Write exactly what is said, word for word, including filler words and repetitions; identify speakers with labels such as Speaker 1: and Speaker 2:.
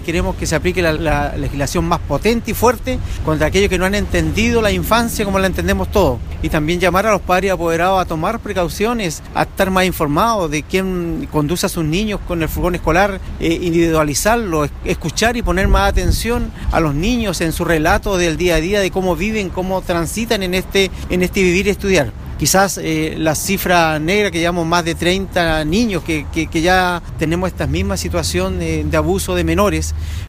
Speaker 1: queremos que se aplique la, la legislación más potente y fuerte contra aquellos que no han entendido la infancia como la entendemos todos. Y también llamar a los padres apoderados a tomar precauciones, a estar más informados de quién conduce a sus niños con el furgón escolar, eh, individualizarlo, escuchar y poner más atención a los niños en su relato del día a día, de cómo viven, cómo transitan en este, en este vivir y estudiar. Quizás eh, la cifra negra que llevamos más de treinta niños que, que, que ya tenemos esta misma situación de, de abuso de menores.